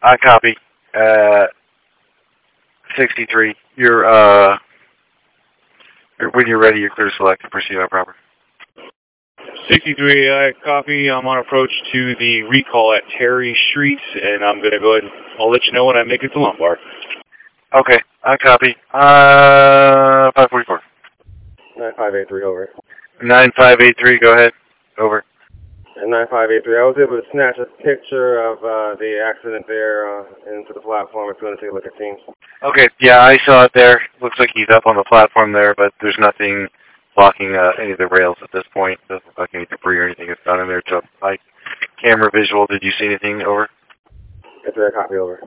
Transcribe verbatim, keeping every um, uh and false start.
I copy. Uh, sixty-three. You're, uh, when you're ready, you're clear to select and proceed on proper. sixty-three, I copy. I'm on approach to the recall at Terry Street, and I'm going to go ahead and I'll let you know when I make it to Lombard. Okay, I copy. Uh, five forty-four. nine five eight three, over. nine five eight three, go ahead. Over. nine five eight three, I was able to snatch a picture of uh, the accident there uh, into the platform. If you want to take a look at things. Okay, yeah, I saw it there. Looks like he's up on the platform there, but there's nothing blocking uh, any of the rails at this point. Doesn't look like any debris or anything is done in there. So, like, camera visual, did you see anything? Over. It's a copy, over.